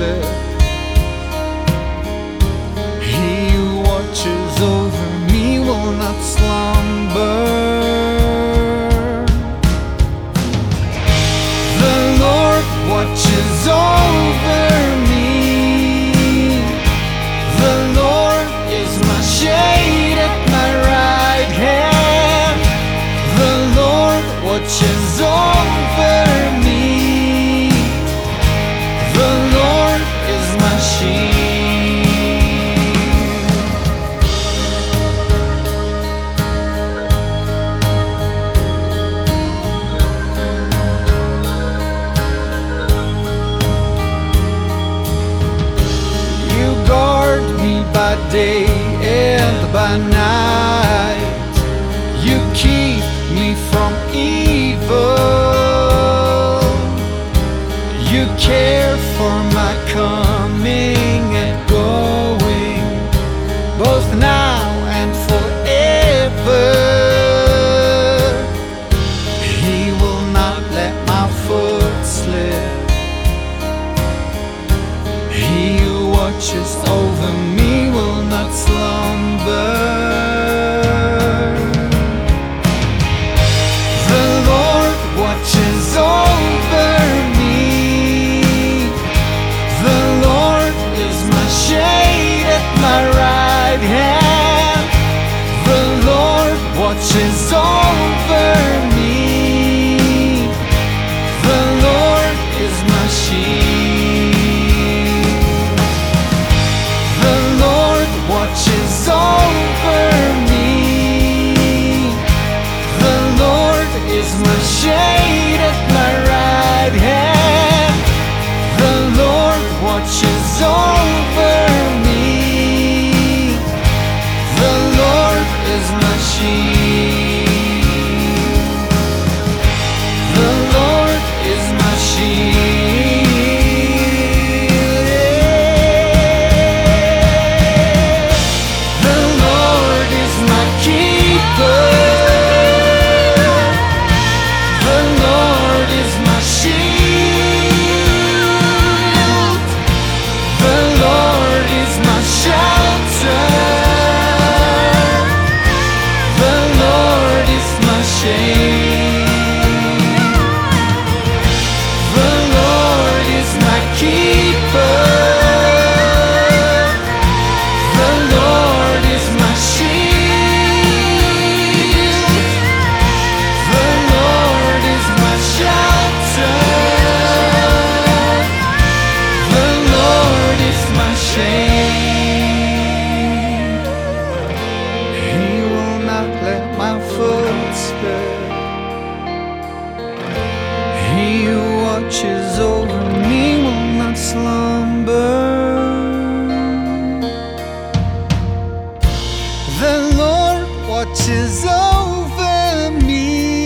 slip. He who watches over me will not slumber. The Lord watches over me. The Lord is my shade at my right hand. The Lord watches over me. The Lord is my shield. You guard me by day and by night. You keep me from evil. You care for my coming and going, both now and forever. He will not let my foot slip. He who watches over me will not slumber. The Lord watches over me. The Lord is my shade at my right hand. The Lord watches over me. The Lord is my shield. The Lord watches over me. The Lord is my shade at my right hand. The Lord watches over me. The Lord is my shield. The Lord is my shield. The Lord is my keeper. The Lord is my shield. The Lord is my shelter. The Lord is my shade. The Lord is my keeper. The Lord is my shield. The Lord is my shelter. The Lord is my shade. He will not let my foot slip. He who watches over me will not slumber. The Lord watches over me.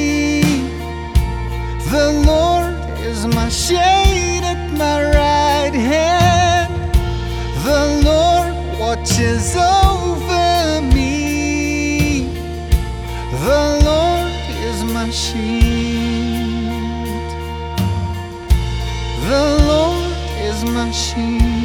The Lord is my shade at my right hand. The Lord watches over me. The Lord is my shield. The Lord is my shield.